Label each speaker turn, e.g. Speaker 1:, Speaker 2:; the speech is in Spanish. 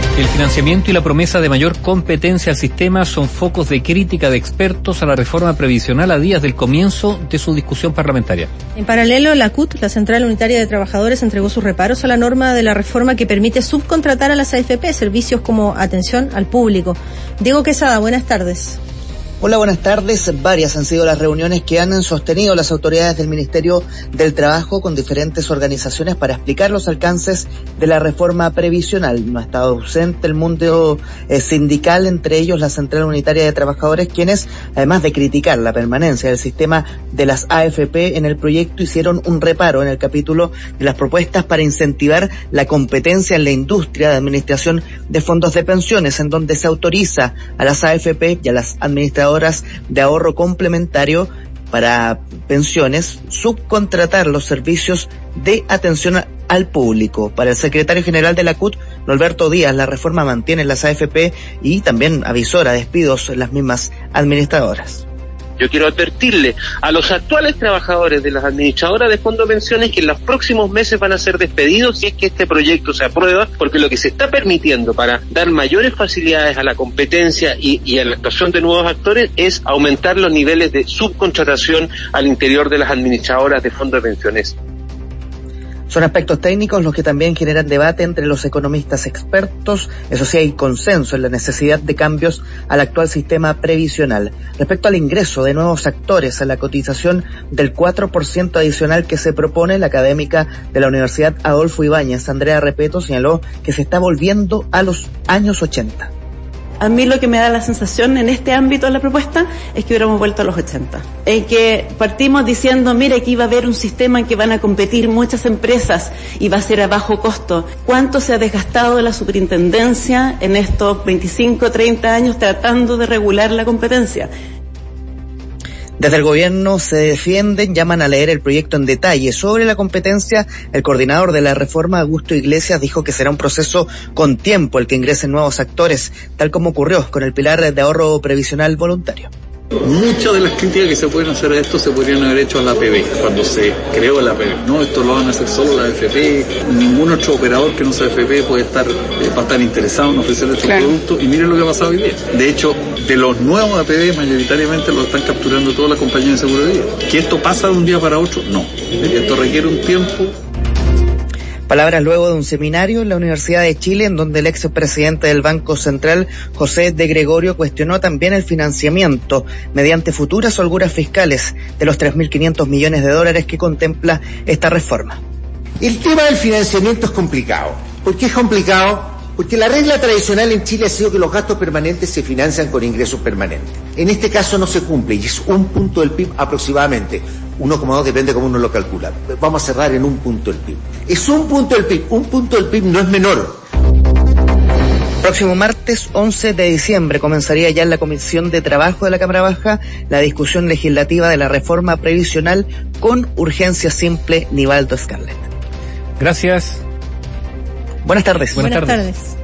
Speaker 1: El financiamiento y la promesa de mayor competencia al sistema son focos de crítica de expertos a la reforma previsional a días del comienzo de su discusión parlamentaria.
Speaker 2: En paralelo, la CUT, la Central Unitaria de Trabajadores, entregó sus reparos a la norma de la reforma que permite subcontratar a las AFP servicios como atención al público. Diego Quesada, buenas tardes.
Speaker 3: Hola, buenas tardes. Varias han sido las reuniones que han sostenido las autoridades del Ministerio del Trabajo con diferentes organizaciones para explicar los alcances de la reforma previsional. No ha estado ausente el mundo sindical, entre ellos la Central Unitaria de Trabajadores, quienes, además de criticar la permanencia del sistema de las AFP en el proyecto, hicieron un reparo en el capítulo de las propuestas para incentivar la competencia en la industria de administración de fondos de pensiones, en donde se autoriza a las AFP y a las administradoras de ahorro complementario para pensiones subcontratar los servicios de atención al público. Para el secretario general de la CUT, Norberto Díaz, la reforma mantiene las AFP y también avisora despidos en las mismas administradoras.
Speaker 4: Yo quiero advertirle a los actuales trabajadores de las administradoras de fondos de pensiones que en los próximos meses van a ser despedidos si es que este proyecto se aprueba, porque lo que se está permitiendo para dar mayores facilidades a la competencia y a la actuación de nuevos actores es aumentar los niveles de subcontratación al interior de las administradoras de fondos de pensiones.
Speaker 3: Son aspectos técnicos los que también generan debate entre los economistas expertos. Eso sí, hay consenso en la necesidad de cambios al actual sistema previsional. Respecto al ingreso de nuevos actores a la cotización del 4% adicional que se propone, la académica de la Universidad Adolfo Ibáñez, Andrea Repeto, señaló que se está volviendo a los años 80.
Speaker 5: A mí lo que me da la sensación en este ámbito de la propuesta es que hubiéramos vuelto a los 80. En que partimos diciendo, mire, aquí va a haber un sistema en que van a competir muchas empresas y va a ser a bajo costo. ¿Cuánto se ha desgastado la superintendencia en estos 25, 30 años tratando de regular la competencia?
Speaker 3: Desde el gobierno se defienden, llaman a leer el proyecto en detalle. Sobre la competencia, el coordinador de la reforma, Augusto Iglesias, dijo que será un proceso con tiempo el que ingresen nuevos actores, tal como ocurrió con el pilar de ahorro previsional voluntario.
Speaker 6: Muchas de las críticas que se pueden hacer a esto se podrían haber hecho a la APB, cuando se creó la APB. No, esto lo van a hacer solo la AFP, ningún otro operador que no sea AFP va a estar interesado en ofrecer estos productos, y miren lo que ha pasado hoy día. De hecho, de los nuevos APB mayoritariamente lo están capturando todas las compañías de seguro de vida. ¿Que esto pasa de un día para otro? No. Esto requiere un tiempo.
Speaker 3: Palabras luego de un seminario en la Universidad de Chile, en donde el expresidente del Banco Central, José de Gregorio, cuestionó también el financiamiento mediante futuras holguras fiscales de los 3.500 millones de dólares que contempla esta reforma.
Speaker 7: El tema del financiamiento es complicado. ¿Por qué es complicado? Porque la regla tradicional en Chile ha sido que los gastos permanentes se financian con ingresos permanentes. En este caso no se cumple y es 1 punto del PIB aproximadamente. 1,2 depende cómo uno lo calcula. Vamos a cerrar en 1 punto del PIB. Es 1 punto del PIB. 1 punto del PIB no es menor.
Speaker 3: Próximo martes 11 de diciembre comenzaría ya en la Comisión de Trabajo de la Cámara Baja la discusión legislativa de la reforma previsional con urgencia simple. Nivaldo Scarlett.
Speaker 1: Gracias.
Speaker 3: Buenas tardes.
Speaker 2: Buenas tardes.